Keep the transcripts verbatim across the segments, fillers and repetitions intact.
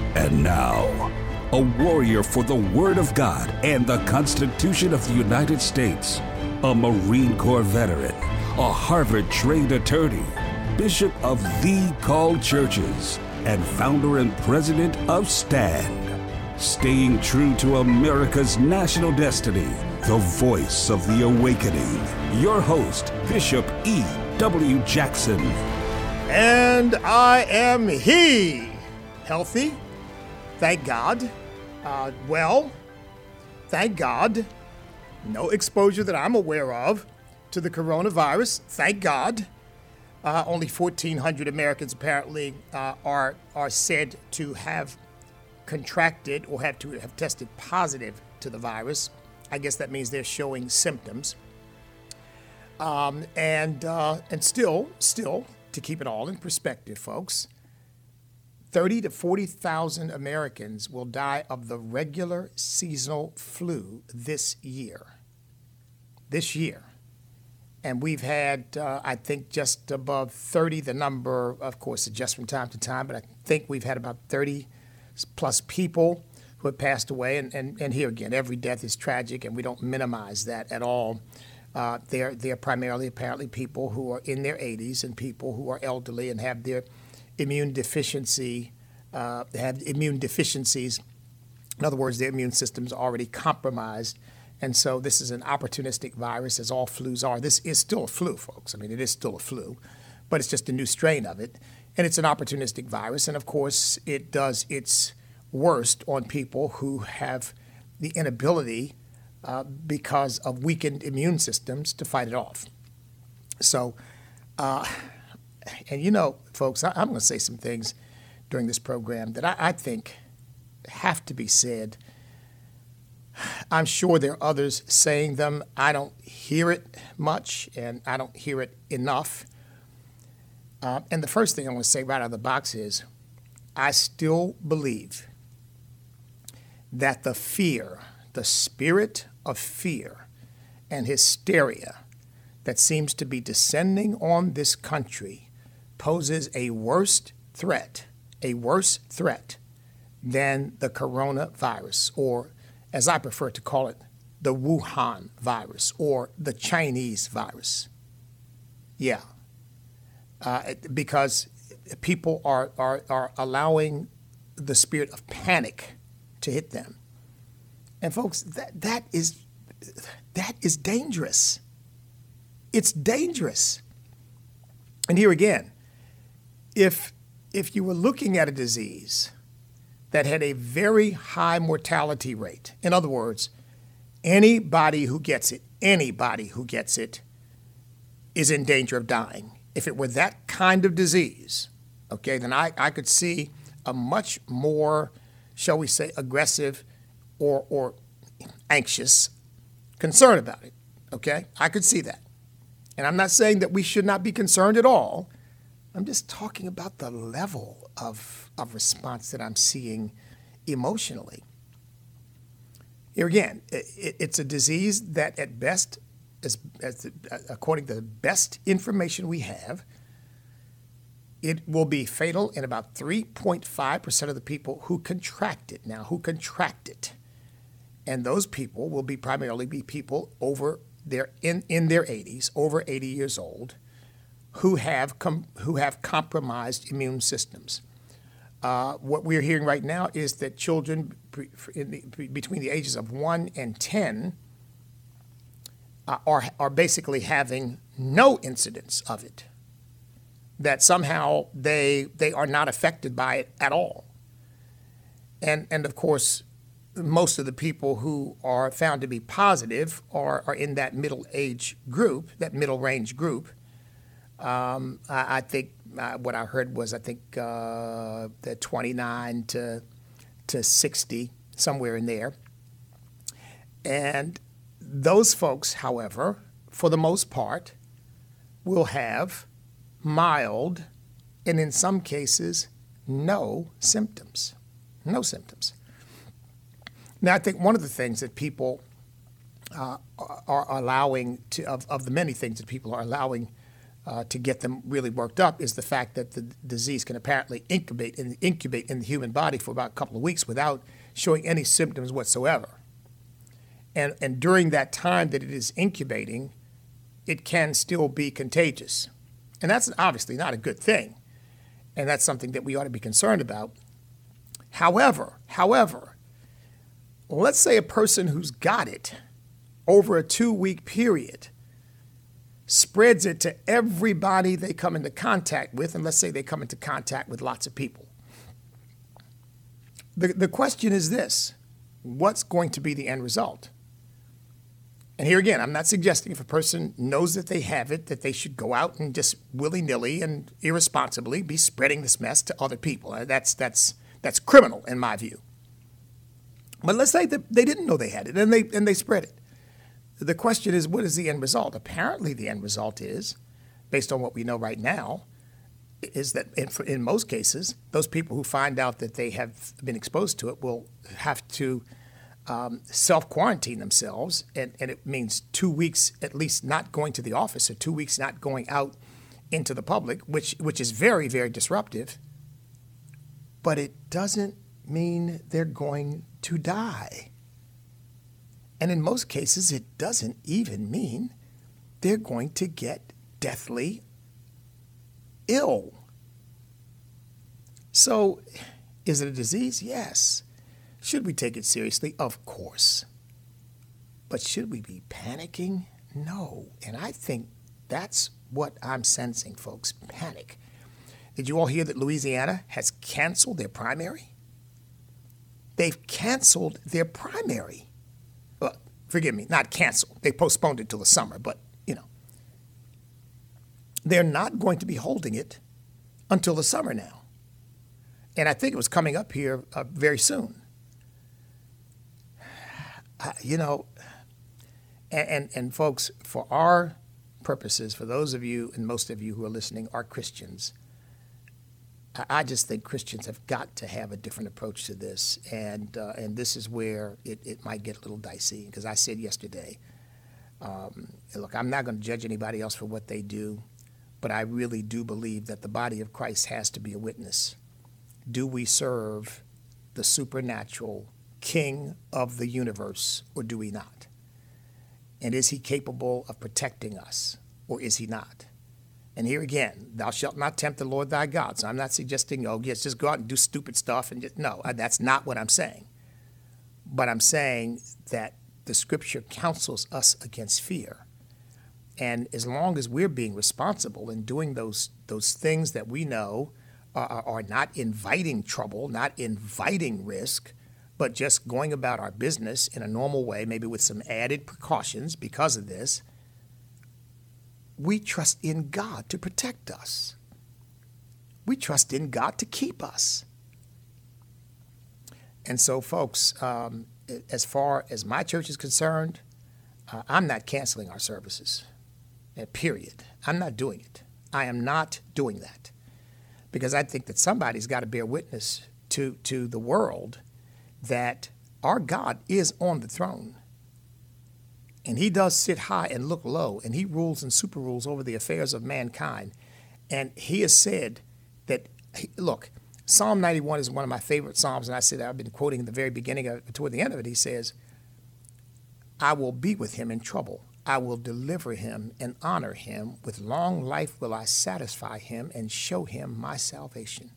And now, a warrior for the Word of God and the Constitution of the United States, a Marine Corps veteran, a Harvard-trained attorney, Bishop of the Called Churches, and founder and president of STAND. Staying true to America's national destiny, the voice of the awakening. Your host, Bishop E W. Jackson. And I am he. Healthy, thank God. Uh, well, thank God. No exposure that I'm aware of to the coronavirus, thank God. Uh, only fourteen hundred Americans apparently uh, are are said to have contracted or have to have tested positive to the virus. I guess that means they're showing symptoms. Um, and uh, and still, still, to keep it all in perspective, folks, thirty to forty thousand Americans will die of the regular seasonal flu this year. This year. And we've had, uh, I think, just above thirty, the number, of course, adjusts from time to time, but I think we've had about thirty plus people who have passed away. And, and, and here again, every death is tragic, and we don't minimize that at all. Uh, they're, they're primarily, apparently, people who are in their eighties and people who are elderly and have their immune deficiency, uh, have immune deficiencies. In other words, their immune system's already compromised. And so this is an opportunistic virus, as all flus are. This is still a flu, folks. I mean, it is still a flu, but it's just a new strain of it. And it's an opportunistic virus. And, of course, it does its worst on people who have the inability, uh, because of weakened immune systems, to fight it off. So, uh, and you know, folks, I, I'm going to say some things during this program that I, I think have to be said. I'm sure there are others saying them. I don't hear it much, and I don't hear it enough. Uh, and the first thing I want to say right out of the box is I still believe that the fear, the spirit of fear and hysteria that seems to be descending on this country poses a worse threat, a worse threat than the coronavirus, or as I prefer to call it, the Wuhan virus or the Chinese virus. Yeah, uh, because people are, are, are allowing the spirit of panic to hit them. And folks, that, that is that is dangerous. It's dangerous. And here again, if if you were looking at a disease that had a very high mortality rate. In other words, anybody who gets it, anybody who gets it is in danger of dying. If it were that kind of disease, okay, then I, I could see a much more, shall we say, aggressive or, or anxious concern about it, okay? I could see that. And I'm not saying that we should not be concerned at all. I'm just talking about the level of of response that I'm seeing emotionally. Here again, it, it's a disease that at best, as, as the, according to the best information we have, it will be fatal in about three point five percent of the people who contract it. Now, who contract it? And those people will be primarily be people over their in, in their eighties, over eighty years old, who have com, who have compromised immune systems. Uh, what we're hearing right now is that children in the, between the ages of one and ten uh, are are basically having no incidence of it. That somehow they they are not affected by it at all. And and of course, most of the people who are found to be positive are are in that middle age group, that middle range group. Um, I, I think. Uh, what I heard was, I think, uh, the twenty-nine to to sixty, somewhere in there. And those folks, however, for the most part, will have mild and in some cases no symptoms. No symptoms. Now, I think one of the things that people uh, are allowing to, of, of the many things that people are allowing uh, to get them really worked up is the fact that the disease can apparently incubate in, incubate in the human body for about a couple of weeks without showing any symptoms whatsoever. And, and during that time that it is incubating, it can still be contagious. And that's obviously not a good thing. And that's something that we ought to be concerned about. However, however, let's say a person who's got it over a two-week period spreads it to everybody they come into contact with, and let's say they come into contact with lots of people. The, the question is this: what's going to be the end result? And here again, I'm not suggesting if a person knows that they have it, that they should go out and just willy-nilly and irresponsibly be spreading this mess to other people. That's that's that's criminal in my view. But let's say that they didn't know they had it and they and they spread it. The question is, what is the end result? Apparently, the end result is, based on what we know right now, is that in, in most cases, those people who find out that they have been exposed to it will have to um, self-quarantine themselves, and, and it means two weeks at least not going to the office or two weeks not going out into the public, which which is very, very disruptive. But it doesn't mean they're going to die. And in most cases, it doesn't even mean they're going to get deathly ill. So, is it a disease? Yes. Should we take it seriously? Of course. But should we be panicking? No. And I think that's what I'm sensing, folks. Panic. Did you all hear that Louisiana has canceled their primary? They've canceled their primary. Well, forgive me, not canceled. They postponed it till the summer, but, you know. They're not going to be holding it until the summer now. And I think it was coming up here uh, very soon. Uh, you know, and, and, and folks, for our purposes, for those of you and most of you who are listening are Christians, I just think Christians have got to have a different approach to this, and uh, and this is where it, it might get a little dicey, because I said yesterday, um, look, I'm not going to judge anybody else for what they do, but I really do believe that the body of Christ has to be a witness. Do we serve the supernatural King of the universe, or do we not? And is he capable of protecting us, or is he not? And here again, thou shalt not tempt the Lord thy God. So I'm not suggesting, oh, yes, just go out and do stupid stuff. And just, no, that's not what I'm saying. But I'm saying that the Scripture counsels us against fear. And as long as we're being responsible in doing those those things that we know are, are not inviting trouble, not inviting risk, but just going about our business in a normal way, maybe with some added precautions because of this, we trust in God to protect us. We trust in God to keep us. And so, folks, um, as far as my church is concerned, uh, I'm not canceling our services, uh, period. I'm not doing it. I am not doing that, because I think that somebody's got to bear witness to, to the world that our God is on the throne. And he does sit high and look low, and he rules and super rules over the affairs of mankind. And he has said that, look, Psalm ninety-one is one of my favorite Psalms, and I said I've been quoting at the very beginning of, toward the end of it. He says, I will be with him in trouble. I will deliver him and honor him. With long life will I satisfy him and show him my salvation.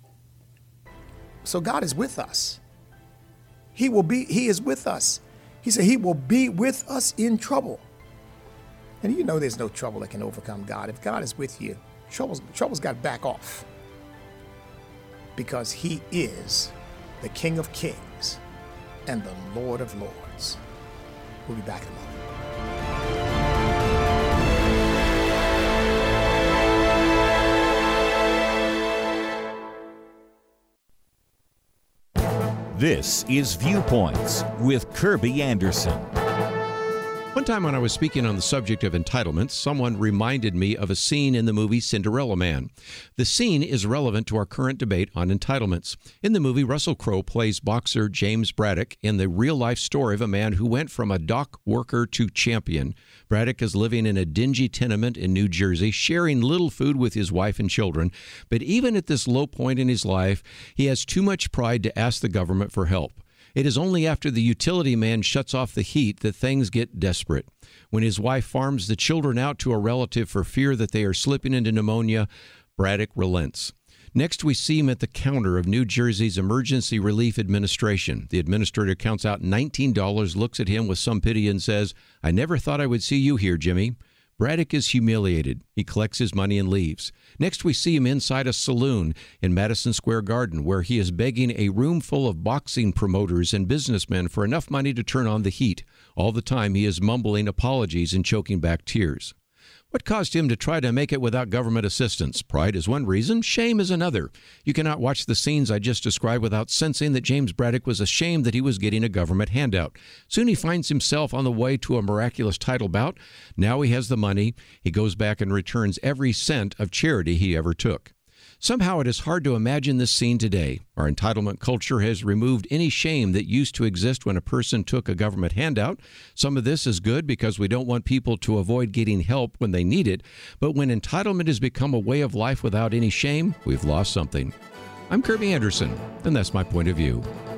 So God is with us. He will be, he is with us. He said he will be with us in trouble. And you know there's no trouble that can overcome God. If God is with you, trouble's, trouble's got to back off. Because he is the King of Kings and the Lord of Lords. We'll be back in a moment. This is Viewpoints with Kirby Anderson. One time when I was speaking on the subject of entitlements, someone reminded me of a scene in the movie Cinderella Man. The scene is relevant to our current debate on entitlements. In the movie, Russell Crowe plays boxer James Braddock in the real-life story of a man who went from a dock worker to champion. Braddock is living in a dingy tenement in New Jersey, sharing little food with his wife and children. But even at this low point in his life, he has too much pride to ask the government for help. It is only after the utility man shuts off the heat that things get desperate. When his wife farms the children out to a relative for fear that they are slipping into pneumonia, Braddock relents. Next, we see him at the counter of New Jersey's Emergency Relief Administration. The administrator counts out nineteen dollars, looks at him with some pity and says, "I never thought I would see you here, Jimmy." Braddock is humiliated. He collects his money and leaves. Next, we see him inside a saloon in Madison Square Garden, where he is begging a room full of boxing promoters and businessmen for enough money to turn on the heat. All the time, he is mumbling apologies and choking back tears. What caused him to try to make it without government assistance? Pride is one reason, shame is another. You cannot watch the scenes I just described without sensing that James Braddock was ashamed that he was getting a government handout. Soon he finds himself on the way to a miraculous title bout. Now he has the money. He goes back and returns every cent of charity he ever took. Somehow it is hard to imagine this scene today. Our entitlement culture has removed any shame that used to exist when a person took a government handout. Some of this is good because we don't want people to avoid getting help when they need it. But when entitlement has become a way of life without any shame, we've lost something. I'm Kirby Anderson, and that's my point of view.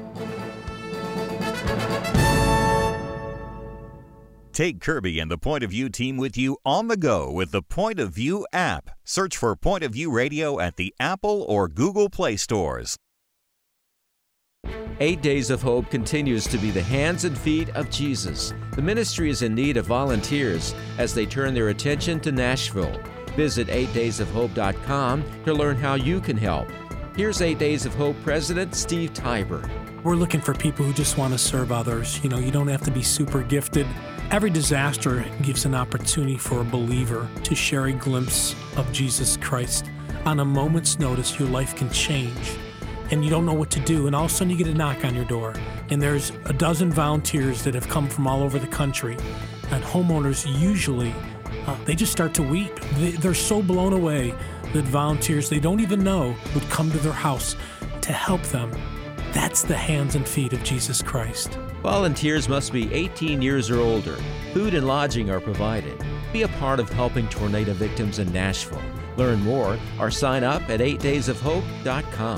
Take Kirby and the Point of View team with you on the go with the Point of View app. Search for Point of View Radio at the Apple or Google Play stores. Eight Days of Hope continues to be the hands and feet of Jesus. The ministry is in need of volunteers as they turn their attention to Nashville. Visit eight days of hope dot com to learn how you can help. Here's Eight Days of Hope President Steve Tiber. We're looking for people who just want to serve others. You know, you don't have to be super gifted. Every disaster gives an opportunity for a believer to share a glimpse of Jesus Christ. On a moment's notice, your life can change, and you don't know what to do, and all of a sudden you get a knock on your door, and there's a dozen volunteers that have come from all over the country, and homeowners usually, uh, they just start to weep. They, they're so blown away that volunteers they don't even know would come to their house to help them. That's the hands and feet of Jesus Christ. Volunteers must be eighteen years or older. Food and lodging are provided. Be a part of helping tornado victims in Nashville. Learn more or sign up at eight days of hope dot com.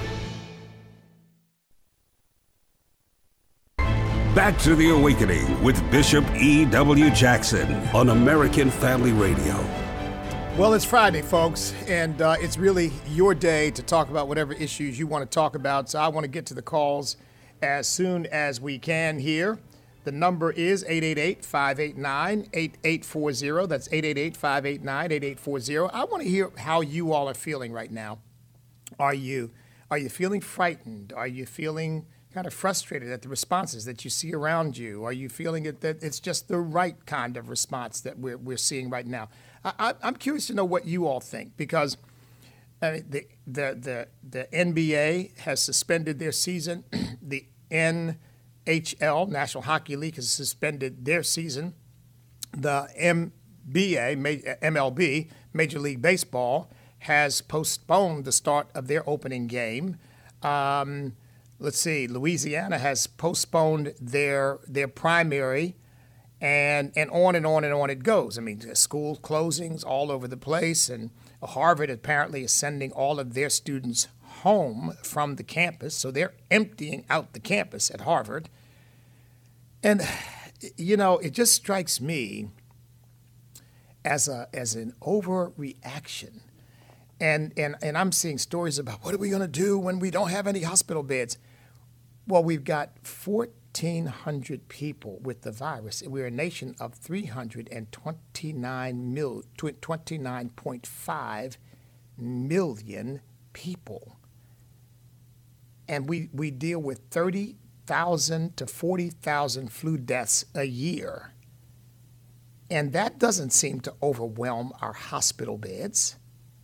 Back to the Awakening with Bishop E W. Jackson on American Family Radio. Well, it's Friday, folks, and uh, it's really your day to talk about whatever issues you want to talk about. So I want to get to the calls as soon as we can here. The number is eight eight eight, five eight nine, eight eight four zero. That's eight eight eight, five eight nine, eight eight four zero. I want to hear how you all are feeling right now. Are you are you feeling frightened? Are you feeling kind of frustrated at the responses that you see around you? Are you feeling it, that it's just the right kind of response that we're we're seeing right now? I, I'm curious to know what you all think, because I mean, the, the the the N B A has suspended their season. The N H L, National Hockey League, has suspended their season. The M B A, M L B, Major League Baseball, has postponed the start of their opening game. Um, let's see, Louisiana has postponed their their primary. And and on and on and on it goes. I mean, school closings all over the place, and Harvard apparently is sending all of their students home from the campus, so they're emptying out the campus at Harvard. And, you know, it just strikes me as a as an overreaction. And and and I'm seeing stories about what are we going to do when we don't have any hospital beds? Well, we've got fourteen hundred people with the virus. We're a nation of three hundred twenty-nine mil, twenty-nine point five million people. And we, we deal with thirty thousand to forty thousand flu deaths a year. And that doesn't seem to overwhelm our hospital beds.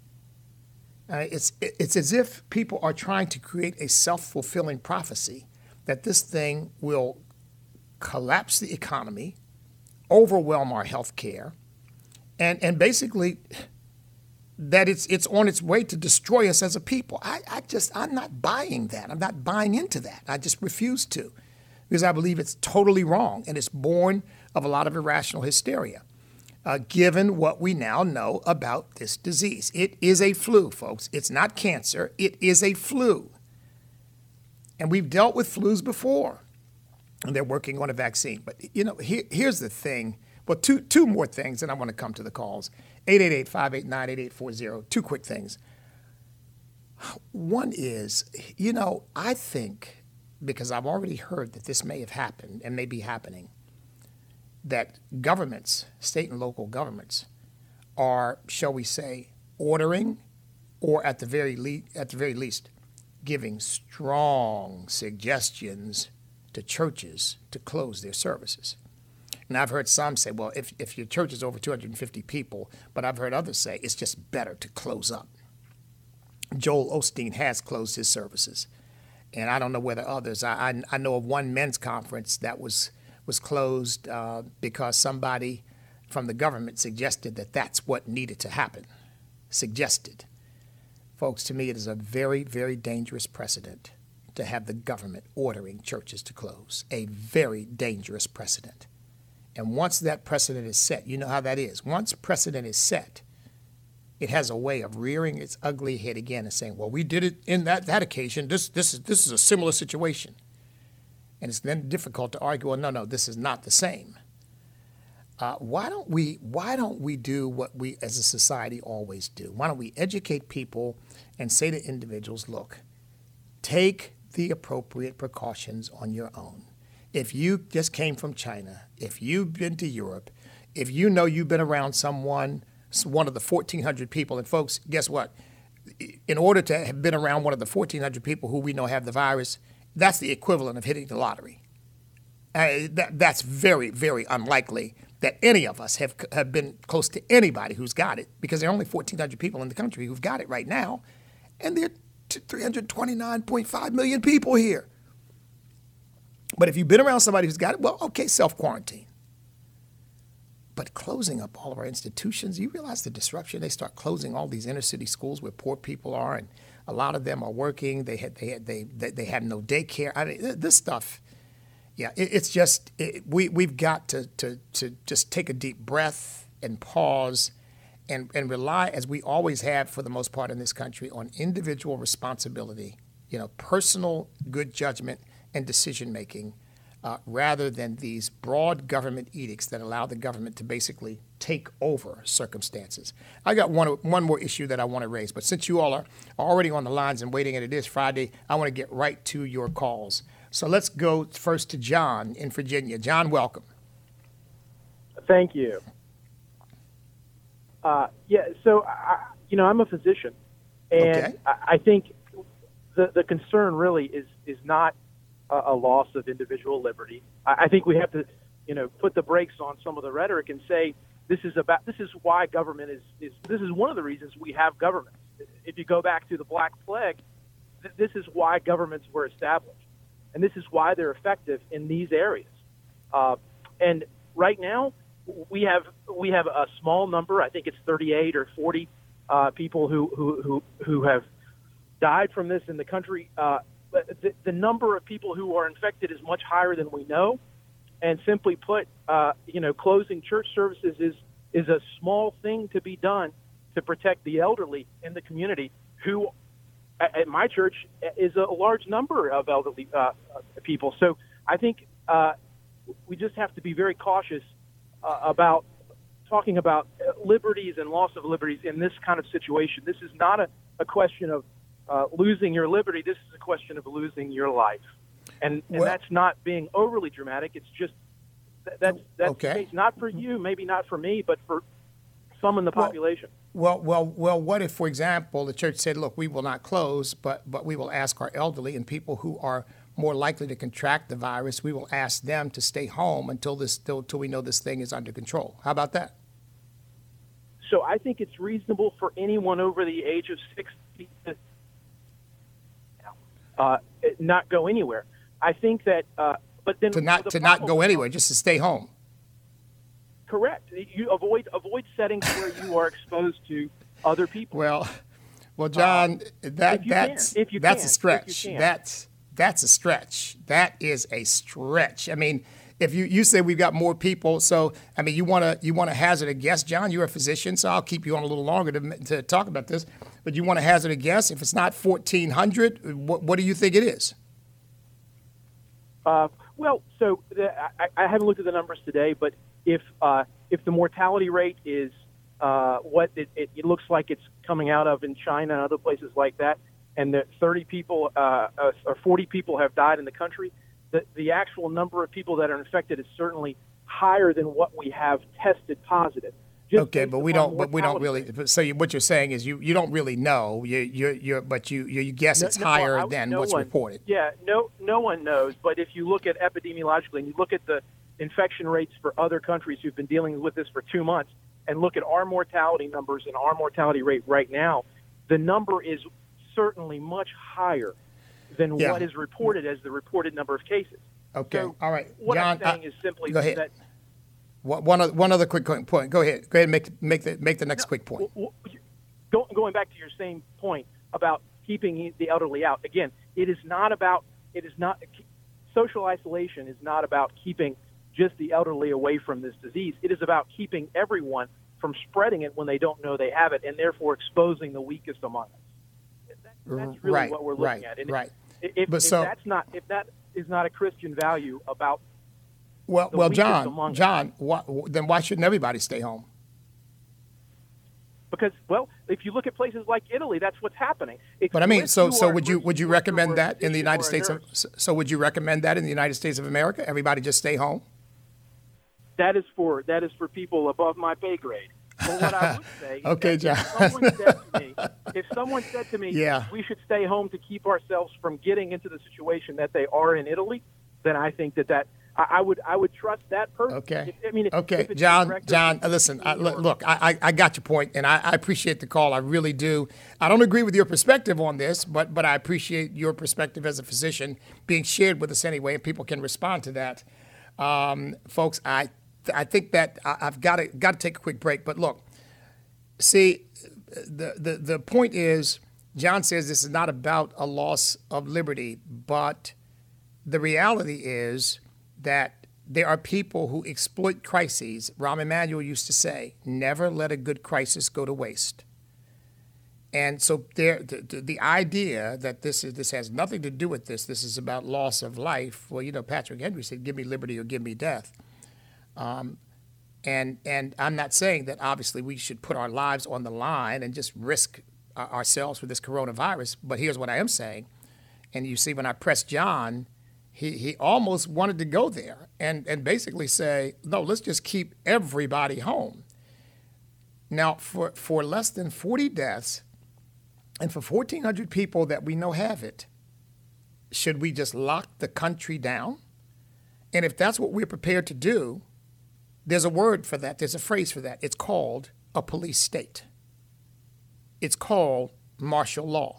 Uh, it's, it's as if people are trying to create a self-fulfilling prophecy that this thing will collapse the economy, overwhelm our health care, and, and basically that it's it's on its way to destroy us as a people. I, I just, I'm not buying that. I'm not buying into that. I just refuse to, because I believe it's totally wrong, and it's born of a lot of irrational hysteria, uh, given what we now know about this disease. It is a flu, folks. It's not cancer. It is a flu. And we've dealt with flus before, and they're working on a vaccine. But, you know, here, here's the thing. Well, two two more things, and I want to come to the calls. eight eight eight, five eight nine, eight eight four zero. Two quick things. One is, you know, I think, because I've already heard that this may have happened and may be happening, that governments, state and local governments, are, shall we say, ordering, or at the very le- at the very least, giving strong suggestions to churches to close their services. And I've heard some say, well, if, if your church is over two hundred fifty people, but I've heard others say it's just better to close up. Joel Osteen has closed his services. And I don't know whether others, I, I, I know of one men's conference that was, was closed uh, because somebody from the government suggested that that's what needed to happen. Suggested. Folks, to me, it is a very, very dangerous precedent to have the government ordering churches to close. A very dangerous precedent. And once that precedent is set, you know how that is. Once precedent is set, it has a way of rearing its ugly head again and saying, well, we did it in that, that occasion. This, this, is, this is a similar situation. And it's then difficult to argue, well, no, no, this is not the same. Uh, why don't we why don't we do what we as a society always do? Why don't we educate people and say to individuals, look, take the appropriate precautions on your own. If you just came from China, if you've been to Europe, if you know you've been around someone, one of the fourteen hundred people, and folks, guess what? In order to have been around one of the fourteen hundred people who we know have the virus, that's the equivalent of hitting the lottery. Uh, that, that's very, very unlikely that any of us have have been close to anybody who's got it, because there are only fourteen hundred people in the country who've got it right now, and there are three hundred twenty-nine point five million people here. But if you've been around somebody who's got it, well, okay, self-quarantine. But closing up all of our institutions, you realize the disruption. They start closing all these inner city schools where poor people are, and a lot of them are working. They had, they had, they they, they have no daycare. I mean, this stuff. Yeah, it, it's just it, we we've got to, to to just take a deep breath and pause, and and rely, as we always have for the most part in this country, on individual responsibility. You know, personal good judgment and decision making, uh, rather than these broad government edicts that allow the government to basically take over circumstances. I got one one more issue that I want to raise, but since you all are already on the lines and waiting, and it is Friday, I want to get right to your calls. So let's go first to John in Virginia. John, welcome. Thank you. Uh, yeah, so, I, you know, I'm a physician, and okay. I, I think the, the concern really is, is not a, a loss of individual liberty. I, I think we have to, you know, put the brakes on some of the rhetoric and say this is about this is why government is, is this is one of the reasons we have governments. If you go back to the Black Plague, th- this is why governments were established. And this is why they're effective in these areas. Uh, and right now, we have we have a small number. I think it's thirty-eight or forty uh, people who, who who who have died from this in the country. Uh, but the, the number of people who are infected is much higher than we know. And simply put, uh, you know, closing church services is is a small thing to be done to protect the elderly in the community who, at my church, is a large number of elderly uh, people. So I think uh, we just have to be very cautious uh, about talking about liberties and loss of liberties in this kind of situation. This is not a, a question of uh, losing your liberty. This is a question of losing your life. And, and well, that's not being overly dramatic. It's just that, that's, that's okay. the case. Not for you, maybe not for me, but for some in the well, population. Well, well, well. What if, for example, the church said, "Look, we will not close, but but we will ask our elderly and people who are more likely to contract the virus. We will ask them to stay home until this, till, till we know this thing is under control." How about that? So I think it's reasonable for anyone over the age of sixty to uh, not go anywhere. I think that, uh, but then to not the to not go problem- anywhere, just to stay home. correct. You avoid avoid settings where you are exposed to other people. Well, well, John, uh, that that's if you that's can, a stretch. if you can. That's that's a stretch. That is a stretch. I mean, if you, you say we've got more people, so I mean, you want to you want to hazard a guess, John? You're a physician, so I'll keep you on a little longer to to talk about this. But you want to hazard a guess? If it's not fourteen hundred, what what do you think it is? Uh, well, so the, I, I haven't looked at the numbers today, but if uh, if the mortality rate is uh, what it, it, it looks like it's coming out of in China and other places like that, and that thirty people uh, or forty people have died in the country, the, the actual number of people that are infected is certainly higher than what we have tested positive. Just okay, but we don't. But we don't really. Rate. So you, what you're saying is you, you don't really know. You you you but you you guess it's no, no, higher I, than no what's one, reported. Yeah, no no one knows. But if you look at epidemiologically and you look at the infection rates for other countries who've been dealing with this for two months, and look at our mortality numbers and our mortality rate right now, the number is certainly much higher than yeah. what is reported as the reported number of cases. Okay, so all right. What John, I'm saying uh, is simply go ahead. that. One other, one other quick point. Go ahead. Go ahead and make make the make the next no, quick point. Go, going back to your same point about keeping the elderly out. Again, it is not about it is not social isolation is not about keeping just the elderly away from this disease. It is about keeping everyone from spreading it when they don't know they have it, and therefore exposing the weakest among us. That, that's really right, what we're looking right, at. And right. If, if, but if so, that's not if that is not a Christian value about well, the well, weakest John, among John, us, why, then why shouldn't everybody stay home? Because, well, if you look at places like Italy, that's what's happening. It's but I mean, so you so are, would you would you recommend that in the United States? Of, so would you recommend that in the United States of America? Everybody just stay home? That is for that is for people above my pay grade. But what I would say, okay, is John. If someone said to me, if someone said to me, yeah. we should stay home to keep ourselves from getting into the situation that they are in Italy, then I think that that. I would I would trust that person. Okay. If, I mean, if, okay, if it's John. John, listen. I, look, I, I got your point, and I, I appreciate the call. I really do. I don't agree with your perspective on this, but but I appreciate your perspective as a physician being shared with us anyway, and people can respond to that. Um, folks, I I think that I, I've got to got to take a quick break. But look, see, the the the point is, John says this is not about a loss of liberty, but the reality is that there are people who exploit crises. Rahm Emanuel used to say, never let a good crisis go to waste. And so there, the, the idea that this is this has nothing to do with this, this is about loss of life. Well, you know, Patrick Henry said, give me liberty or give me death. Um, and and I'm not saying that obviously we should put our lives on the line and just risk uh, ourselves with this coronavirus. But here's what I am saying. And you see, when I pressed John, He he almost wanted to go there and, and basically say, no, let's just keep everybody home. Now, for, for less than forty deaths and for fourteen hundred people that we know have it, should we just lock the country down? And if that's what we're prepared to do, there's a word for that. There's a phrase for that. It's called a police state. It's called martial law.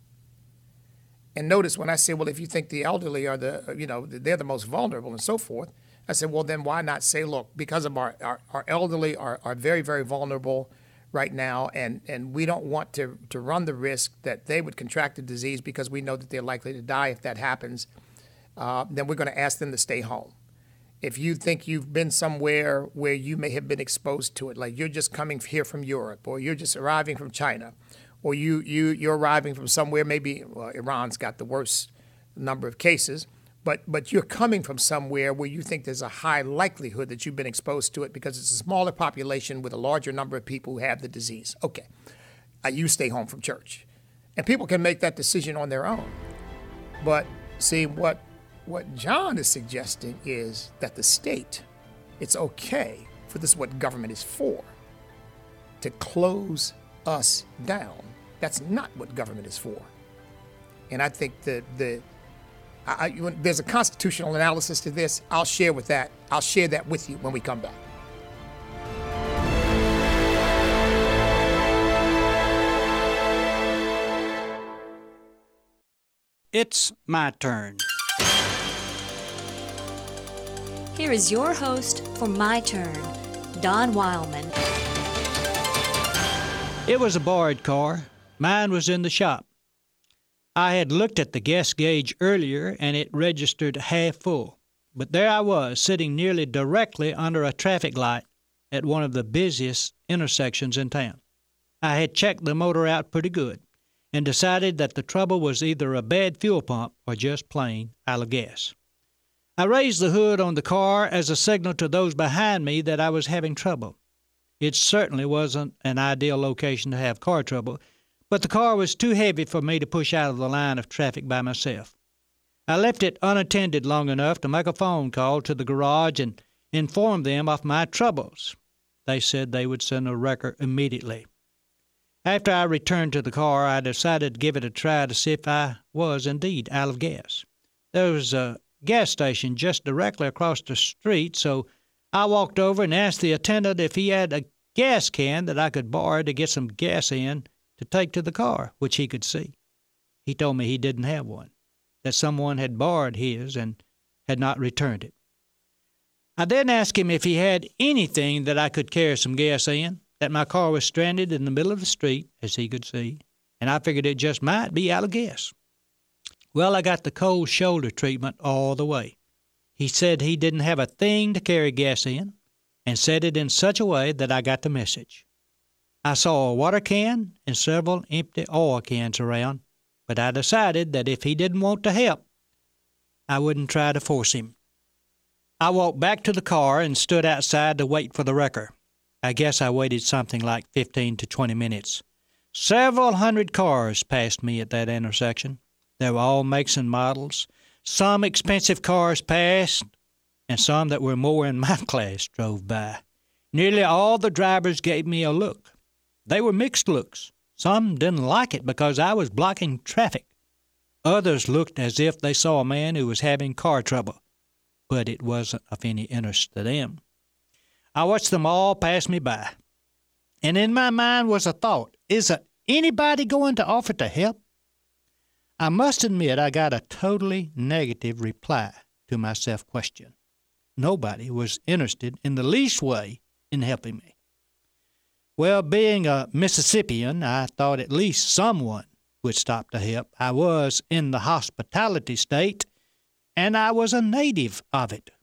And notice when I say, well, if you think the elderly are the, you know, they're the most vulnerable and so forth, I said, well, then why not say, look, because of our, our, our elderly are, are very, very vulnerable right now, and, and we don't want to, to run the risk that they would contract the disease because we know that they're likely to die if that happens, uh, then we're going to ask them to stay home. If you think you've been somewhere where you may have been exposed to it, like you're just coming here from Europe or you're just arriving from China, or you, you, you're arriving from somewhere, maybe well, Iran's got the worst number of cases, but, but you're coming from somewhere where you think there's a high likelihood that you've been exposed to it because it's a smaller population with a larger number of people who have the disease. Okay, uh, you stay home from church. And people can make that decision on their own. But see, what, what John is suggesting is that the state, it's okay, for this is what government is for, to close us down. That's not what government is for. And I think that the I, I, there's a constitutional analysis to this. I'll share with that. I'll share that with you when we come back. It's my turn. Here is your host for My Turn, Don Wildman. It was a borrowed car. Mine was in the shop. I had looked at the gas gauge earlier, and it registered half full. But there I was, sitting nearly directly under a traffic light at one of the busiest intersections in town. I had checked the motor out pretty good and decided that the trouble was either a bad fuel pump or just plain out of gas. I raised the hood on the car as a signal to those behind me that I was having trouble. It certainly wasn't an ideal location to have car trouble, but the car was too heavy for me to push out of the line of traffic by myself. I left it unattended long enough to make a phone call to the garage and inform them of my troubles. They said they would send a wrecker immediately. After I returned to the car, I decided to give it a try to see if I was indeed out of gas. There was a gas station just directly across the street, so I walked over and asked the attendant if he had a gas can that I could borrow to get some gas in to take to the car, which he could see. He told me he didn't have one, that someone had borrowed his and had not returned it. I then asked him if he had anything that I could carry some gas in, that my car was stranded in the middle of the street, as he could see, and I figured it just might be out of gas. Well, I got the cold shoulder treatment all the way. He said he didn't have a thing to carry gas in, and said it in such a way that I got the message. I saw a water can and several empty oil cans around, but I decided that if he didn't want to help, I wouldn't try to force him. I walked back to the car and stood outside to wait for the wrecker. I guess I waited something like fifteen to twenty minutes. Several hundred cars passed me at that intersection. They were all makes and models. Some expensive cars passed, and some that were more in my class drove by. Nearly all the drivers gave me a look. They were mixed looks. Some didn't like it because I was blocking traffic. Others looked as if they saw a man who was having car trouble, but it wasn't of any interest to them. I watched them all pass me by, and in my mind was a thought, is there anybody going to offer to help? I must admit I got a totally negative reply to my self-question. Nobody was interested in the least way in helping me. Well, being a Mississippian, I thought at least someone would stop to help. I was in the hospitality state, and I was a native of it.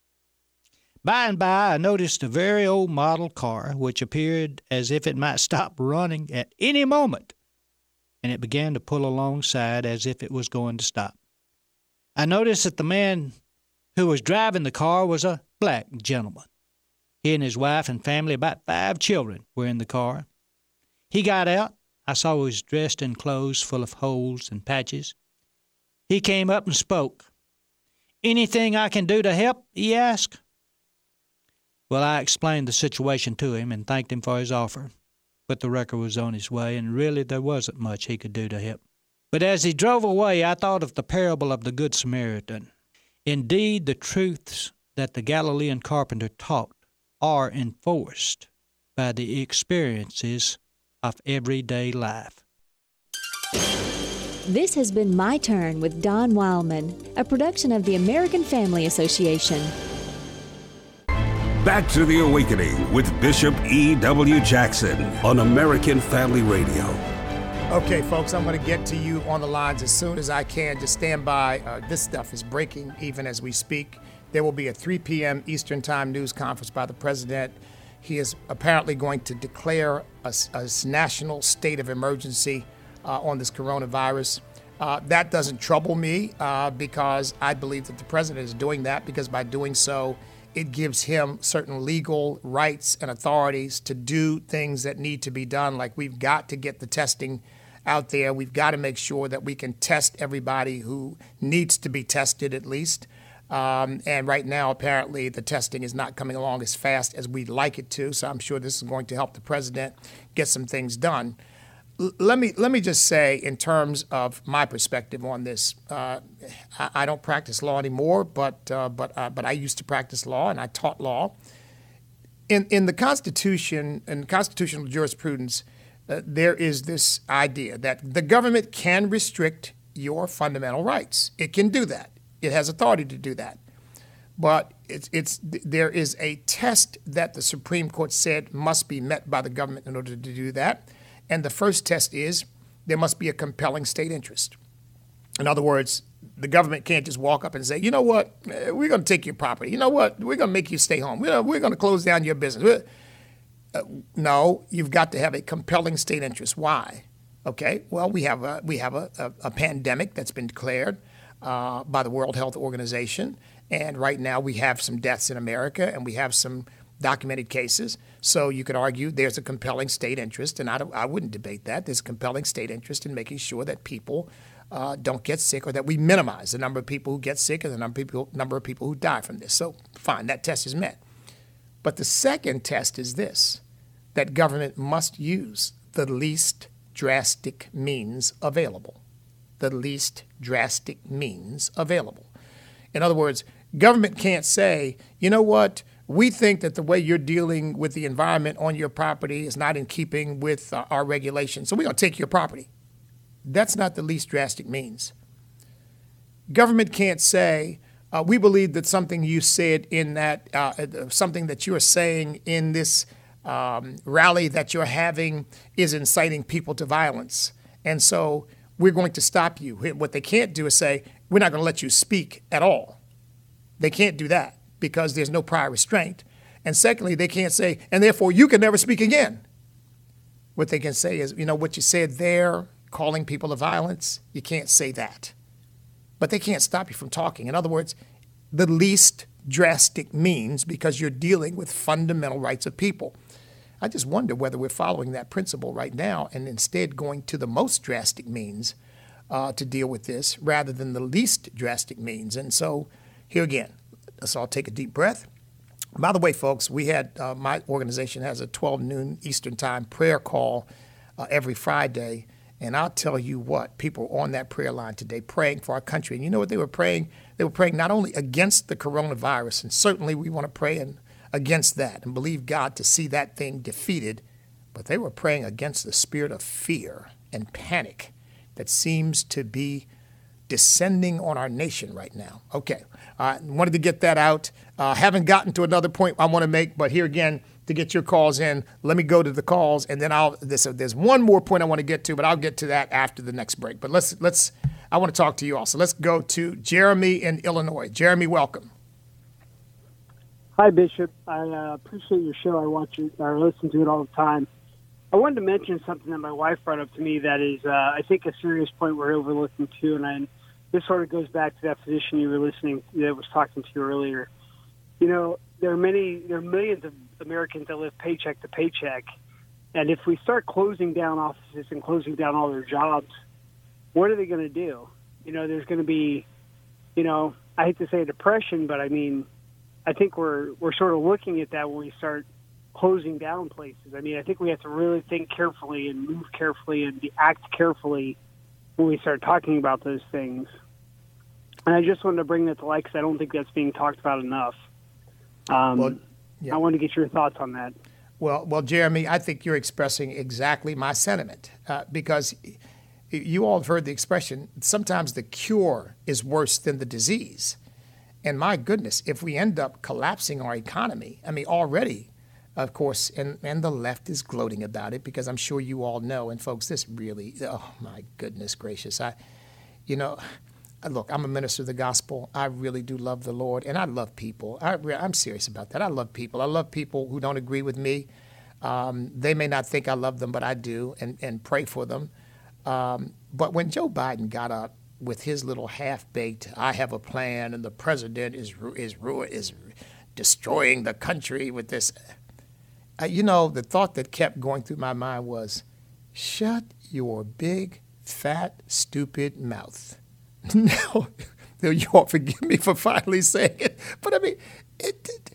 By and by, I noticed a very old model car, which appeared as if it might stop running at any moment, and it began to pull alongside as if it was going to stop. I noticed that the man who was driving the car was a black gentleman. He and his wife and family, about five children, were in the car. He got out. I saw he was dressed in clothes full of holes and patches. He came up and spoke. "Anything I can do to help?" he asked. Well, I explained the situation to him and thanked him for his offer. But the wrecker was on his way, and really there wasn't much he could do to help. But as he drove away, I thought of the parable of the Good Samaritan. Indeed, the truths that the Galilean carpenter taught are enforced by the experiences of everyday life. This has been My Turn with Don Wildman, a production of the American Family Association. Back to the Awakening with Bishop E W. Jackson on American Family Radio. Okay, folks, I'm going to get to you on the lines as soon as I can. Just stand by. Uh, this stuff is breaking even as we speak. There will be a three p.m. Eastern Time news conference by the president. He is apparently going to declare a, a national state of emergency uh, on this coronavirus. Uh, that doesn't trouble me uh, because I believe that the president is doing that because by doing so, it gives him certain legal rights and authorities to do things that need to be done. Like we've got to get the testing out there. We've got to make sure that we can test everybody who needs to be tested at least. Um, and right now, apparently, the testing is not coming along as fast as we'd like it to. So I'm sure this is going to help the president get some things done. L- let me let me just say, in terms of my perspective on this, uh, I, I don't practice law anymore, but uh, but uh, but I used to practice law and I taught law. In in the Constitution and constitutional jurisprudence, uh, there is this idea that the government can restrict your fundamental rights. It can do that. It has authority to do that. but it's, it's there is a test that the Supreme Court said must be met by the government in order to do that. And the first test is there must be a compelling state interest. In other words, the government can't just walk up and say, you know what, we're going to take your property. You know what, we're going to make you stay home. We're, we're going to close down your business. Uh, no, you've got to have a compelling state interest. Why? Okay, well, we have a, we have a, a, a pandemic that's been declared uh, by the World Health Organization. And right now we have some deaths in America and we have some documented cases. So you could argue there's a compelling state interest, and I, don't, I wouldn't debate that. There's a compelling state interest in making sure that people uh, don't get sick, or that we minimize the number of people who get sick and the number of people, number of people who die from this. So fine, that test is met. But the second test is this, that government must use the least drastic means available. The least drastic means available. In other words, government can't say, you know what, we think that the way you're dealing with the environment on your property is not in keeping with uh, our regulations, so we're going to take your property. That's not the least drastic means. Government can't say, uh, we believe that something you said in that, uh, something that you're saying in this um, rally that you're having is inciting people to violence, and so we're going to stop you. What they can't do is say, we're not going to let you speak at all. They can't do that because there's no prior restraint. And secondly, they can't say, and therefore you can never speak again. What they can say is, you know, what you said there, calling people to violence, you can't say that. But they can't stop you from talking. In other words, the least drastic means, because you're dealing with fundamental rights of people. I just wonder whether we're following that principle right now and instead going to the most drastic means uh, to deal with this rather than the least drastic means. And so here again, let's all take a deep breath. By the way, folks, we had, uh, my organization has a twelve noon Eastern time prayer call uh, every Friday. And I'll tell you what, people were on that prayer line today praying for our country. And you know what they were praying? They were praying not only against the coronavirus, and certainly we want to pray and against that and believe God to see that thing defeated, but they were praying against the spirit of fear and panic that seems to be descending on our nation right now. Okay, I uh, wanted to get that out. Uh, haven't gotten to another point I want to make, but here again, to get your calls in, let me go to the calls, and then I'll. This, uh, there's one more point I want to get to, but I'll get to that after the next break. But let's let's. I want to talk to you also. Let's go to Jeremy in Illinois. Jeremy, welcome. Hi, Bishop. I uh, appreciate your show. I watch it, or listen to it all the time. I wanted to mention something that my wife brought up to me that is, uh, I think, a serious point we're overlooking too, and I, this sort of goes back to that physician you were listening that was talking to you earlier. You know, there are many, there are millions of Americans that live paycheck to paycheck, and if we start closing down offices and closing down all their jobs, what are they going to do? You know, there's going to be, you know, I hate to say depression, but I mean, I think we're we're sort of looking at that when we start closing down places. I mean, I think we have to really think carefully and move carefully and act carefully when we start talking about those things. And I just wanted to bring that to light because I don't think that's being talked about enough. Um, well, yeah. I want to get your thoughts on that. Well, well, Jeremy, I think you're expressing exactly my sentiment uh, because you all have heard the expression, sometimes the cure is worse than the disease. And my goodness, if we end up collapsing our economy, I mean, already, of course, and, and the left is gloating about it because I'm sure you all know, and folks, this really, oh my goodness gracious. I, you know, look, I'm a minister of the gospel. I really do love the Lord, and I love people. I, I'm serious about that. I love people. I love people who don't agree with me. Um, they may not think I love them, but I do, and, and pray for them. Um, but when Joe Biden got up with his little half-baked, I have a plan, and the president is is is destroying the country with this. Uh, you know, the thought that kept going through my mind was, shut your big, fat, stupid mouth. Now, you all forgive me for finally saying it, but I mean, it, it,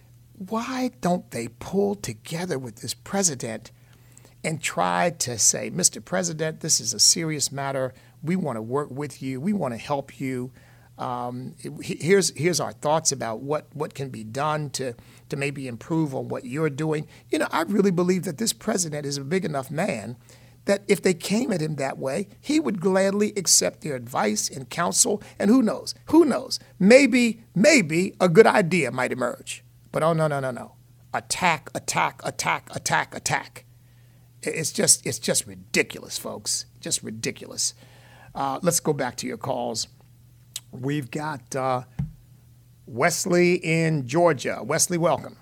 why don't they pull together with this president and try to say, Mister President, this is a serious matter. We want to work with you. We want to help you. Um, here's here's our thoughts about what, what can be done to, to maybe improve on what you're doing. You know, I really believe that this president is a big enough man that if they came at him that way, he would gladly accept their advice and counsel. And who knows? Who knows? Maybe, maybe a good idea might emerge. But oh, no, no, no, no. Attack, attack, attack, attack, attack. It's just, it's just ridiculous, folks. Just ridiculous. Uh, let's go back to your calls. We've got uh, Wesley in Georgia. Wesley, welcome.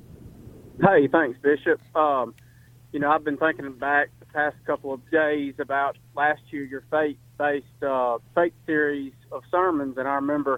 Hey, thanks, Bishop. Um, you know, I've been thinking back the past couple of days about last year, your faith-based uh, faith series of sermons, and I remember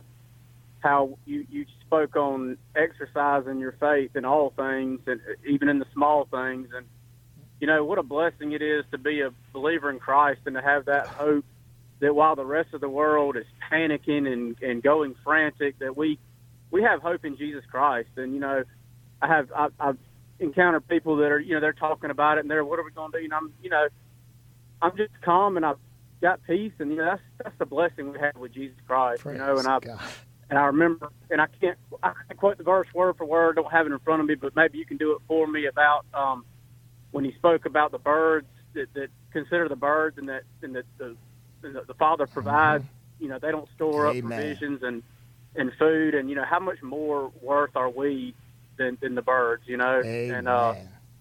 how you, you spoke on exercising your faith in all things, and even in the small things. And, you know, what a blessing it is to be a believer in Christ and to have that hope that while the rest of the world is panicking and, and going frantic, that we we have hope in Jesus Christ. And, you know, I have I, I've encountered people that are, you know, they're talking about it and they're, what are we going to do? And I'm, you know, I'm just calm and I've got peace. And, you know, that's that's the blessing we have with Jesus Christ, Praise you know. And I and I remember, and I can't I can't quote the verse word for word, don't have it in front of me, but maybe you can do it for me about um, when he spoke about the birds, that, that consider the birds and that and that the The, the Father provides, mm-hmm. you know, they don't store Amen. up provisions and, and food. And, you know, how much more worth are we than, than the birds, you know? Amen. And, uh,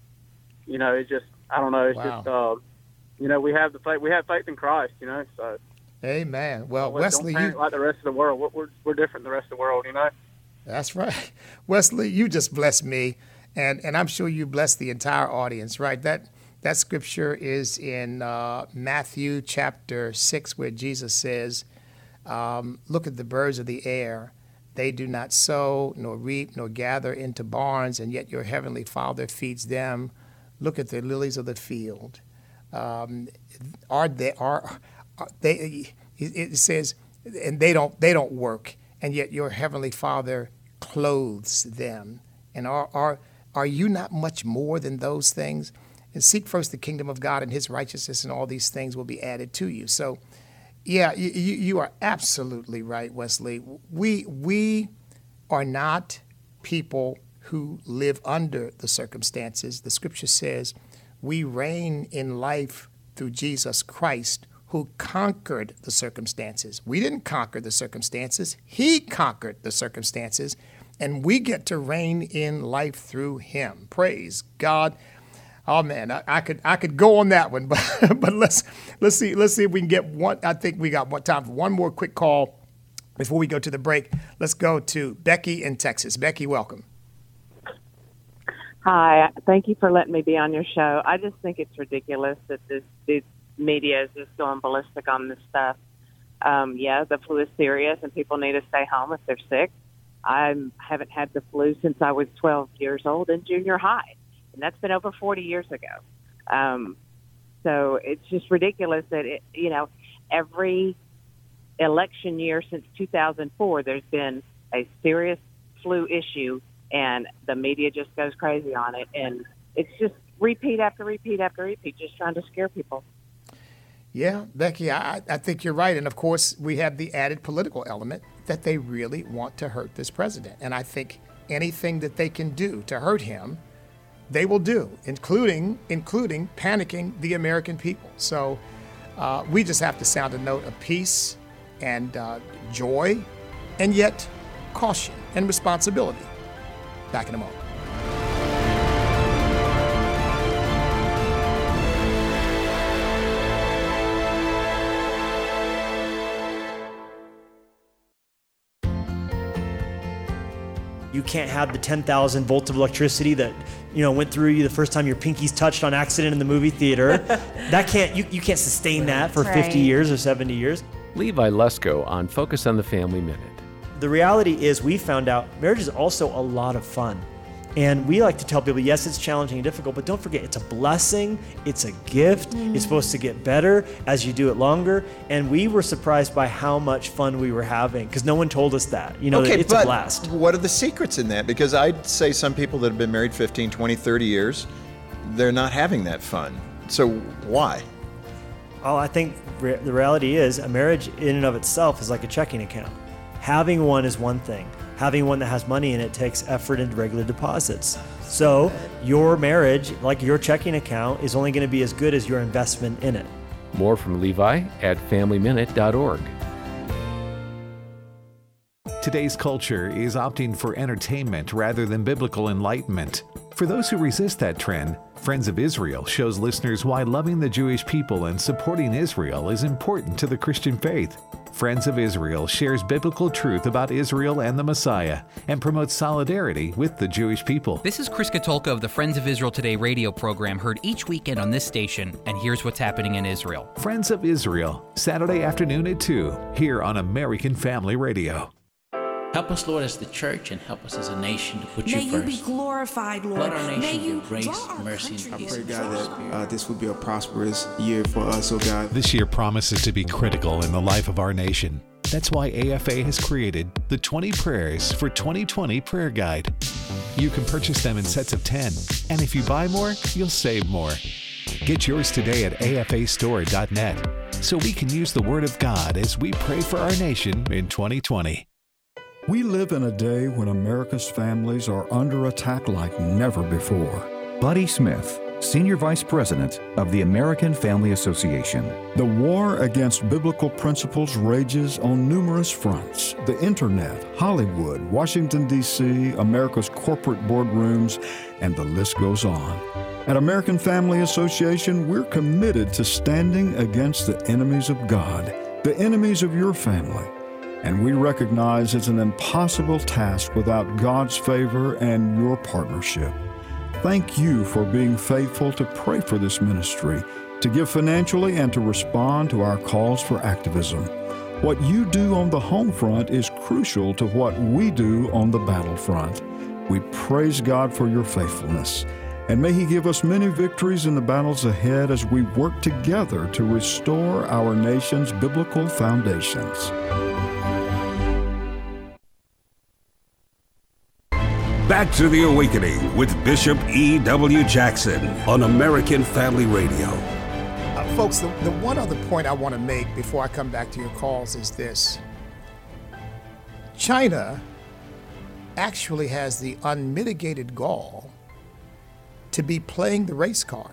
you know, it's just, I don't know. It's wow. just, uh, you know, we have the faith, we have faith in Christ, you know, so. Amen. Well, don't Wesley, don't you, like the rest of the world. We're, we're, we're different than the rest of the world, you know? That's right. Wesley, you just blessed me. And, and I'm sure you blessed the entire audience, right? That, That scripture is in uh, Matthew chapter six, where Jesus says, um, look at the birds of the air. They do not sow, nor reap, nor gather into barns, and yet your heavenly Father feeds them. Look at the lilies of the field. Um, are they, are, are they, it says, and they don't, they don't work, and yet your heavenly Father clothes them. And are, are, are you not much more than those things? And seek first the kingdom of God and his righteousness, and all these things will be added to you. So, yeah, you, you are absolutely right, Wesley. We, we are not people who live under the circumstances. The scripture says we reign in life through Jesus Christ, who conquered the circumstances. We didn't conquer the circumstances. He conquered the circumstances, and we get to reign in life through him. Praise God. Oh man, I, I could I could go on that one, but but let's let's see let's see if we can get one. I think we got one time for one more quick call before we go to the break. Let's go to Becky in Texas. Becky, welcome. Hi, thank you for letting me be on your show. I just think it's ridiculous that this, this media is just going ballistic on this stuff. Um, yeah, the flu is serious, and people need to stay home if they're sick. I haven't had the flu since I was twelve years old in junior high. And that's been over forty years ago. Um, so it's just ridiculous that, it, you know, every election year since two thousand four, there's been a serious flu issue, and the media just goes crazy on it. And it's just repeat after repeat after repeat, just trying to scare people. Yeah, Becky, I, I think you're right. And, of course, we have the added political element that they really want to hurt this president. And I think anything that they can do to hurt him, they will do, including including panicking the American people. So uh, we just have to sound a note of peace and uh, joy, and yet caution and responsibility. Back in a moment. You can't have the ten thousand volts of electricity that, you know, went through you the first time your pinkies touched on accident in the movie theater. That can't, you, you can't sustain that for right. fifty years or seventy years. Levi Lesko on Focus on the Family Minute. The reality is we found out marriage is also a lot of fun. And we like to tell people, yes, it's challenging and difficult, but don't forget, it's a blessing, it's a gift, mm. it's supposed to get better as you do it longer. And we were surprised by how much fun we were having, because no one told us that. You know, okay, it's but a blast. What are the secrets in that? Because I'd say some people that have been married fifteen, twenty, thirty years, they're not having that fun. So why? Well, I think re- the reality is a marriage in and of itself is like a checking account. Having one is one thing. Having one that has money in it takes effort and regular deposits. So your marriage, like your checking account, is only going to be as good as your investment in it. More from Levi at family minute dot org. Today's culture is opting for entertainment rather than biblical enlightenment. For those who resist that trend, Friends of Israel shows listeners why loving the Jewish people and supporting Israel is important to the Christian faith. Friends of Israel shares biblical truth about Israel and the Messiah and promotes solidarity with the Jewish people. This is Chris Katulka of the Friends of Israel Today radio program, heard each weekend on this station, and here's what's happening in Israel. Friends of Israel, Saturday afternoon at two, here on American Family Radio. Help us, Lord, as the church, and help us as a nation to put you May first. you be glorified, Lord. Let our nation May you give grace, draw our mercy, and country I pray, God, that uh, this would be a prosperous year for us, oh God. This year promises to be critical in the life of our nation. That's why A F A has created the twenty Prayers for twenty twenty Prayer Guide. You can purchase them in sets of ten, and if you buy more, you'll save more. Get yours today at A F A store dot net so we can use the Word of God as we pray for our nation in twenty twenty. We live in a day when America's families are under attack like never before. Buddy Smith, Senior Vice President of the American Family Association. The war against biblical principles rages on numerous fronts. The internet, Hollywood, Washington, D C, America's corporate boardrooms, and the list goes on. At American Family Association, we're committed to standing against the enemies of God, the enemies of your family. And we recognize it's an impossible task without God's favor and your partnership. Thank you for being faithful to pray for this ministry, to give financially, and to respond to our calls for activism. What you do on the home front is crucial to what we do on the battlefront. We praise God for your faithfulness, and may He give us many victories in the battles ahead as we work together to restore our nation's biblical foundations. Back to the Awakening with Bishop E W. Jackson on American Family Radio. Uh, folks, the, the one other point I want to make before I come back to your calls is this. China actually has the unmitigated gall to be playing the race card.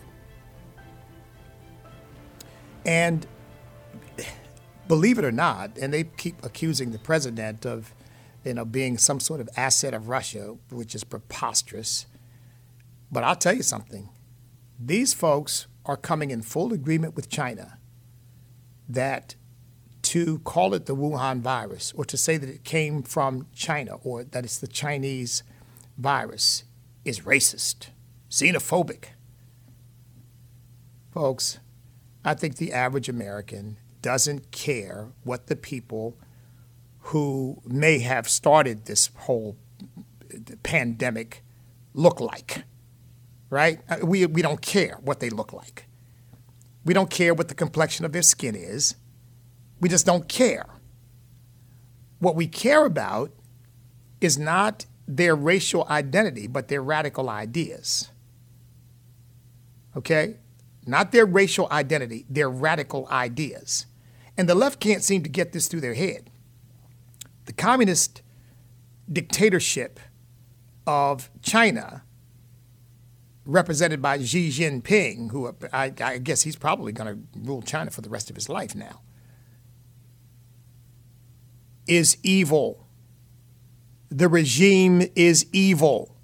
And believe it or not, and they keep accusing the president of you know, being some sort of asset of Russia, which is preposterous. But I'll tell you something. These folks are coming in full agreement with China that to call it the Wuhan virus, or to say that it came from China, or that it's the Chinese virus, is racist, xenophobic. Folks, I think the average American doesn't care what the people who may have started this whole pandemic look like, right? We, we don't care what they look like. We don't care what the complexion of their skin is. We just don't care. What we care about is not their racial identity, but their radical ideas. Okay? Not their racial identity, their radical ideas. And the left can't seem to get this through their head. The communist dictatorship of China, represented by Xi Jinping, who I, I guess he's probably going to rule China for the rest of his life now, is evil. The regime is evil.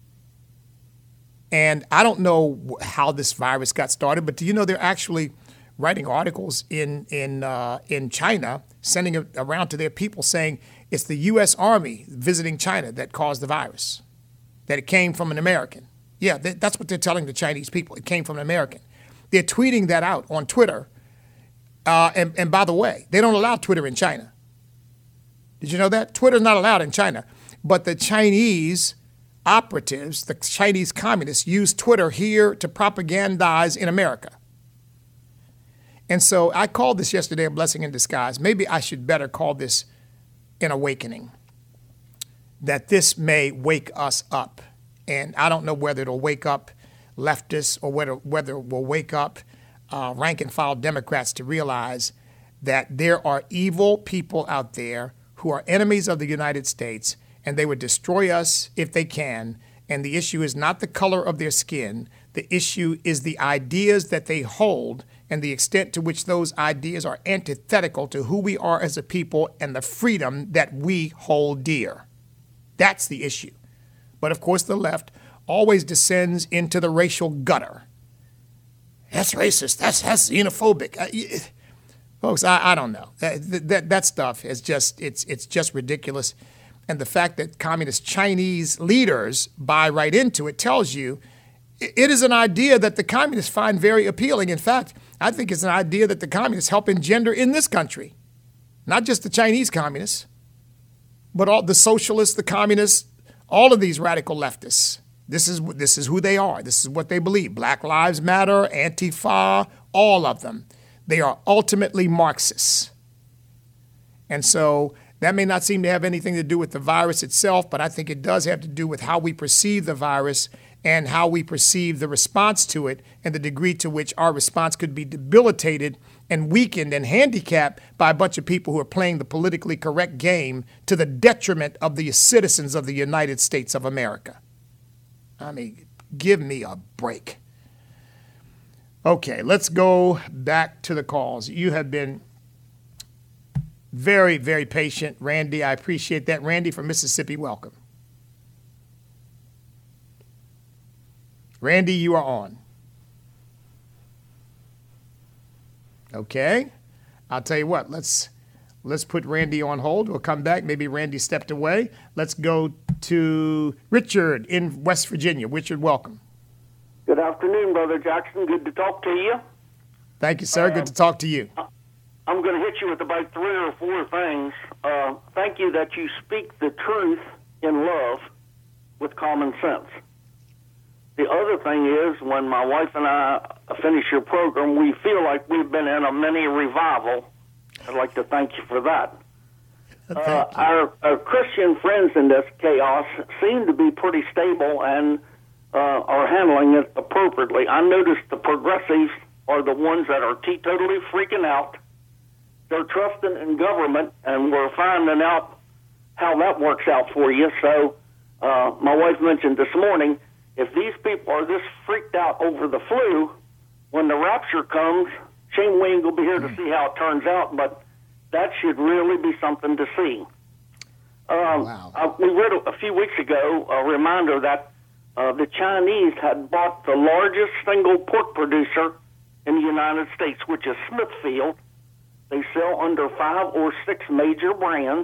And I don't know how this virus got started, but do you know they're actually writing articles in in uh, in China, sending it around to their people saying it's the U S Army visiting China that caused the virus, that it came from an American. Yeah, that, that's what they're telling the Chinese people. It came from an American. They're tweeting that out on Twitter. Uh, and, and by the way, they don't allow Twitter in China. Did you know that? Twitter's not allowed in China. But the Chinese operatives, the Chinese communists, use Twitter here to propagandize in America. And so I called this yesterday a blessing in disguise. Maybe I should better call this an awakening, that this may wake us up. And I don't know whether it'll wake up leftists or whether, whether it will wake up uh, rank and file Democrats to realize that there are evil people out there who are enemies of the United States, and they would destroy us if they can. And the issue is not the color of their skin. The issue is the ideas that they hold and the extent to which those ideas are antithetical to who we are as a people and the freedom that we hold dear. That's the issue. But of course, the left always descends into the racial gutter. That's racist. That's, that's xenophobic. Uh, folks, I, I don't know. That, that, that stuff is just, it's, it's just ridiculous. And the fact that communist Chinese leaders buy right into it tells you it is an idea that the communists find very appealing. In fact, I think it's an idea that the communists help engender in this country. Not just the Chinese communists, but all the socialists, the communists, all of these radical leftists. This is, this is who they are. This is what they believe. Black Lives Matter, Antifa, all of them. They are ultimately Marxists. And so that may not seem to have anything to do with the virus itself, but I think it does have to do with how we perceive the virus and how we perceive the response to it and the degree to which our response could be debilitated and weakened and handicapped by a bunch of people who are playing the politically correct game to the detriment of the citizens of the United States of America. I mean, give me a break. Okay, let's go back to the calls. You have been very, very patient. Randy, I appreciate that. Randy from Mississippi, welcome. Randy, you are on. Okay. I'll tell you what, let's let's put Randy on hold. We'll come back. Maybe Randy stepped away. Let's go to Richard in West Virginia. Richard, welcome. Good afternoon, Brother Jackson. Good to talk to you. Thank you, sir. Uh, Good to talk to you. I'm going to hit you with about three or four things. Uh, thank you that you speak the truth in love with common sense. The other thing is, when my wife and I finish your program, we feel like we've been in a mini revival. I'd like to thank you for that. Uh, our, our Christian friends in this chaos seem to be pretty stable and uh, are handling it appropriately. I noticed the progressives are the ones that are teetotally freaking out. They're trusting in government, and we're finding out how that works out for you. So uh, my wife mentioned this morning, if these people are this freaked out over the flu, when the rapture comes, shame we ain't going to be here to see how it turns out, but that should really be something to see. Um, wow. uh, we read a, a few weeks ago a reminder that uh, the Chinese had bought the largest single pork producer in the United States, which is Smithfield. They sell under five or six major brands,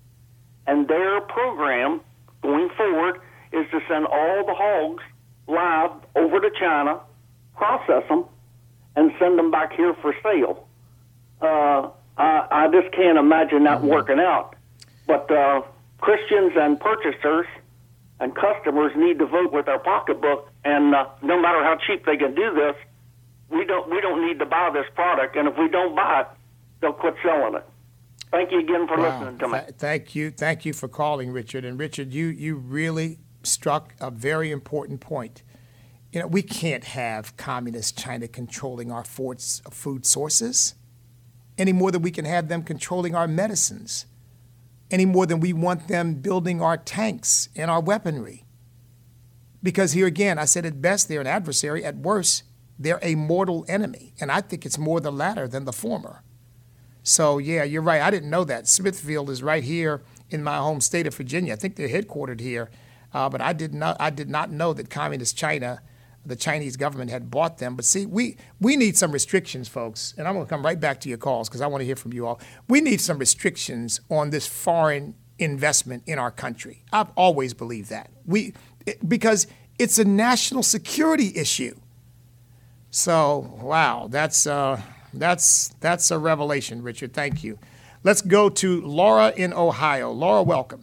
and their program going forward is to send all the hogs live over to China, process them, and send them back here for sale. Uh, I, I just can't imagine that working out. But uh, Christians and purchasers and customers need to vote with their pocketbook, and uh, no matter how cheap they can do this, we don't we don't need to buy this product, and if we don't buy it, they'll quit selling it. Thank you again for wow. listening to me. Th- thank you. Thank you for calling, Richard. And Richard, you you really struck a very important point. You know, we can't have communist China controlling our food sources any more than we can have them controlling our medicines, any more than we want them building our tanks and our weaponry. Because here again, I said at best, they're an adversary. At worst, they're a mortal enemy. And I think it's more the latter than the former. So, yeah, you're right. I didn't know that. Smithfield is right here in my home state of Virginia. I think they're headquartered here. Uh, but I did not I did not know that communist China, the Chinese government, had bought them. But see, we, we need some restrictions, folks. And I'm going to come right back to your calls because I want to hear from you all. We need some restrictions on this foreign investment in our country. I've always believed that. We it, because it's a national security issue. So, wow, that's uh, that's that's a revelation, Richard. Thank you. Let's go to Laura in Ohio. Laura, welcome.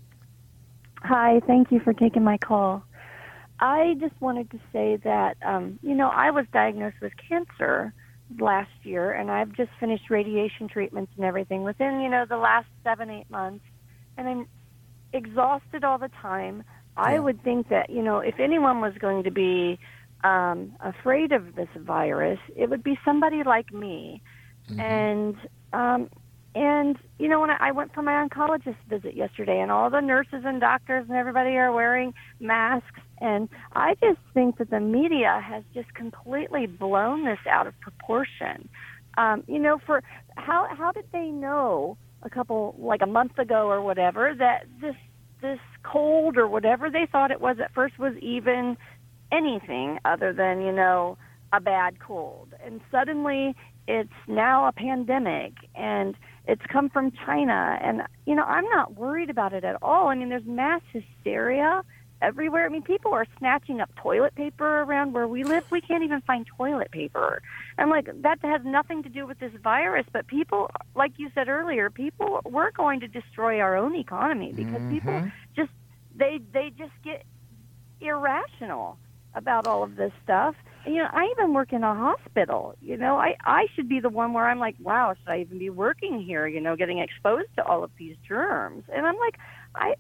Hi, thank you for taking my call. I just wanted to say that, um, you know, I was diagnosed with cancer last year, and I've just finished radiation treatments and everything within, you know, the last seven, eight months, and I'm exhausted all the time. Yeah. I would think that, you know, if anyone was going to be um, afraid of this virus, it would be somebody like me. Mm-hmm. And um, and, you know, when I, I went for my oncologist visit yesterday, and all the nurses and doctors and everybody are wearing masks, and I just think that the media has just completely blown this out of proportion. Um, you know, for how how did they know a couple, like a month ago or whatever, that this this cold or whatever they thought it was at first was even anything other than, you know, a bad cold. And suddenly it's now a pandemic, and it's come from China. And, you know, I'm not worried about it at all. I mean, there's mass hysteria everywhere. I mean, people are snatching up toilet paper around where we live. We can't even find toilet paper. And, like, that has nothing to do with this virus. But people, like you said earlier, people, we're going to destroy our own economy because mm-hmm. people just, they they just get irrational about all of this stuff. And, you know, I even work in a hospital. You know, I, I should be the one where I'm like, wow, should I even be working here, you know, getting exposed to all of these germs? And I'm like, I...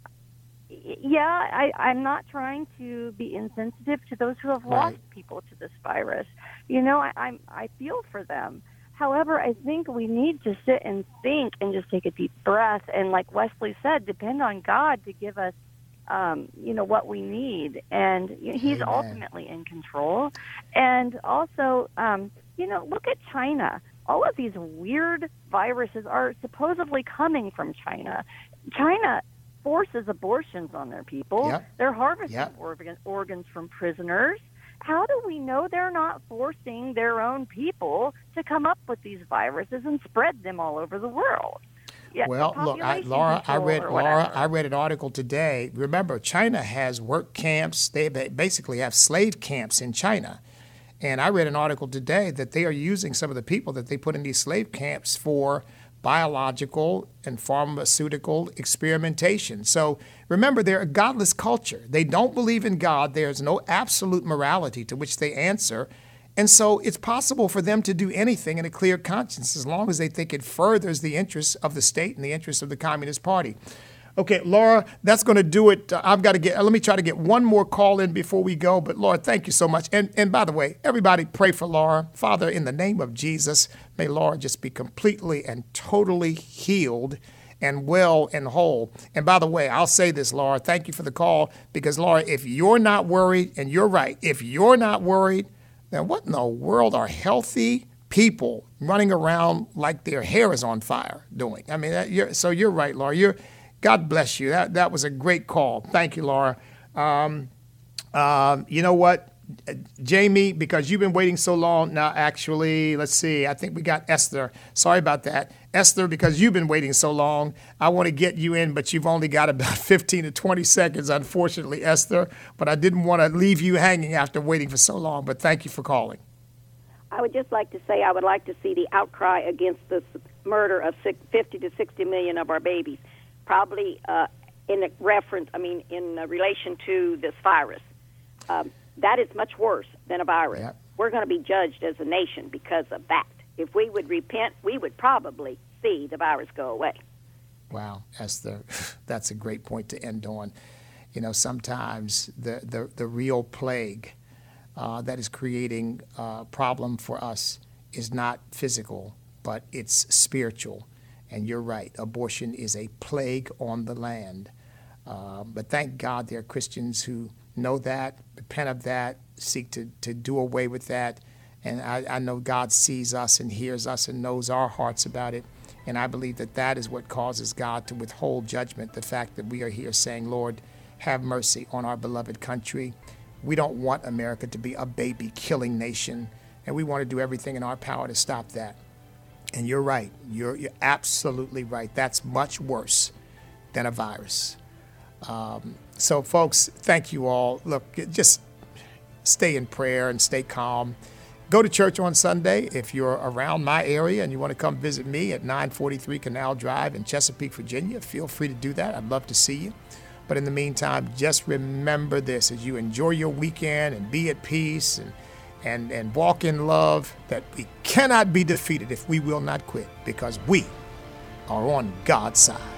Yeah, I, I'm not trying to be insensitive to those who have lost right. people to this virus. You know, I, I'm, I feel for them. However, I think we need to sit and think and just take a deep breath. And like Wesley said, depend on God to give us, um, you know, what we need. And you know, He's Amen. ultimately in control. And also, um, you know, look at China. All of these weird viruses are supposedly coming from China. China forces abortions on their people. Yep. They're harvesting yep. organ, organs from prisoners. How do we know they're not forcing their own people to come up with these viruses and spread them all over the world? Yeah, well, look, I, Laura, I read Laura, I read an article today. Remember, China has work camps. They basically have slave camps in China. And I read an article today that they are using some of the people that they put in these slave camps for biological and pharmaceutical experimentation. So remember, they're a godless culture. They don't believe in God. There's no absolute morality to which they answer. And so it's possible for them to do anything in a clear conscience as long as they think it furthers the interests of the state and the interests of the Communist Party. Okay, Laura, that's going to do it. Uh, I've got to get, uh, let me try to get one more call in before we go. But Laura, thank you so much. And and by the way, everybody pray for Laura. Father, in the name of Jesus, may Laura just be completely and totally healed and well and whole. And by the way, I'll say this, Laura, thank you for the call, because Laura, if you're not worried, and you're right, if you're not worried, then what in the world are healthy people running around like their hair is on fire doing? I mean, that, you're, so you're right, Laura. You're God bless you. That that was a great call. Thank you, Laura. Um, um, you know what, Jamie, because you've been waiting so long now, actually, let's see. I think we got Esther. Sorry about that. Esther, because you've been waiting so long, I want to get you in, but you've only got about fifteen to twenty seconds, unfortunately, Esther. But I didn't want to leave you hanging after waiting for so long, but thank you for calling. I would just like to say I would like to see the outcry against the murder of fifty to sixty million of our babies. Probably uh, in a reference, I mean, in relation to this virus. Um, that is much worse than a virus. Yep. We're going to be judged as a nation because of that. If we would repent, we would probably see the virus go away. Wow, Esther, that's a great point to end on. You know, sometimes the, the, the real plague uh, that is creating a problem for us is not physical, but it's spiritual. And you're right, abortion is a plague on the land. Uh, but thank God there are Christians who know that, repent of that, seek to, to do away with that. And I, I know God sees us and hears us and knows our hearts about it. And I believe that that is what causes God to withhold judgment, the fact that we are here saying, Lord, have mercy on our beloved country. We don't want America to be a baby-killing nation, and we want to do everything in our power to stop that. And you're right. You're, you're absolutely right. That's much worse than a virus. Um, so, folks, thank you all. Look, just stay in prayer and stay calm. Go to church on Sunday. If you're around my area and you want to come visit me at nine forty-three Canal Drive in Chesapeake, Virginia, feel free to do that. I'd love to see you. But in the meantime, just remember this as you enjoy your weekend and be at peace and And, and walk in love, that we cannot be defeated if we will not quit, because we are on God's side.